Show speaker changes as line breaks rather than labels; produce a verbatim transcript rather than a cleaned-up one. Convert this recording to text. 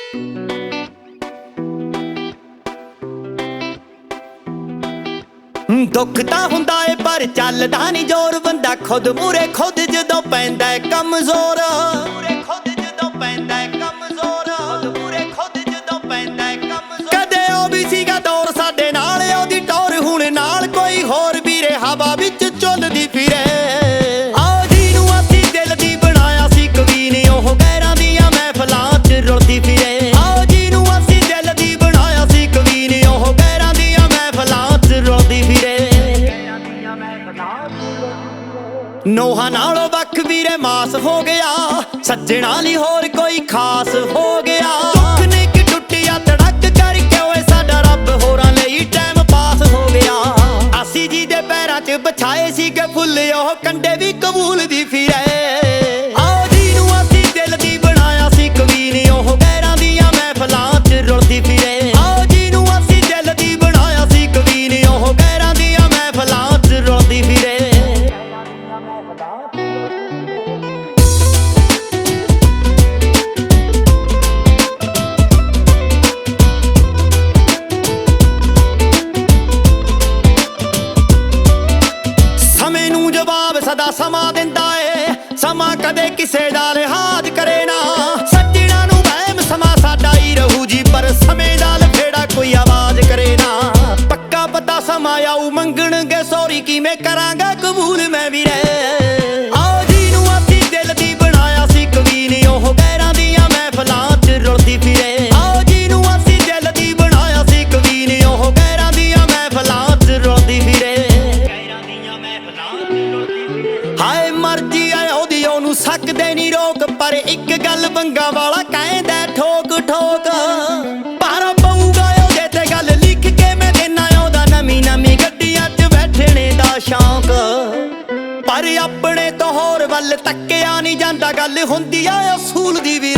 दुख तां हुंदा ए पर चलदा नहीं जोर, बंदा खुद मूरे खुद जदों पैंदा है कमजोर। कदे ओ भी सीगा दौर साडे नाल, ओदी टौर हुण नाल कोई होर वीरे हवा विच झुलदी फिरे। आओ जी नूं असीं दिल दी बनाया सी कवी ने, ओह गैरां दियां महफिलां च रुलदी फिरे। आओ जी नूं असीं दिल दी बनाया सी कवी ने, ओह गैरां दियां महफिलां च रुलदी फिरे। नोहा नालों वख वीरे मास हो गया, सज्जणा लई होर कोई खास हो गया। दुख ने कि टुटिया तड़क करके ओए साडा रब होरां लई टाइम पास हो गया। आसी जी दे पैरां च बछाए सी के फुੱਲ, ओह कंडे भी कबूल दी फिरे। आओ जी नूं असीं दिल दी बनाया सी कवी ने, ओह गैरां दियां महफिलां च रुलदी फिरे। आओ जी नूं असीं दिल दी बनाया सी कवी ने, ओह गैरां दियां महफिलां च रुलदी फिरे। सदा समा दिंदा ए, समा कदे किसे दा लिहाज करे ना। सज्जणा नूं वहम समा साडा ही रहू जी, पर समय दा लफेड़ा कोई आवाज करे ना। पक्का पता समा आऊ मंगणगे सॉरी, किवें करांगा कबूल मैं वीरे। आओ जी नूं असीं दिल दी बनाया सी कवी ने, ओह गैरां दियां महफिलां च रुलदी फिरे। आओ जी नूं असीं दिल दी बनाया सी कवी ने, ओह गैरां दियां महफिलां च रुलदी फिरे। हाय मर्जी आए ओदी ओनू सकदे नी रोक, पर एक गल बंगा वाला कहंदा ठोक ठोक। पर पऊगा ओदे ते गल लिख के मैं देना ओदा, नवीं नवीं गड्डियां च बैठणे दा शौक। पर अपने तो होर वल तक्किया नहीं जांदा, गल हुंदी आ असूल दी।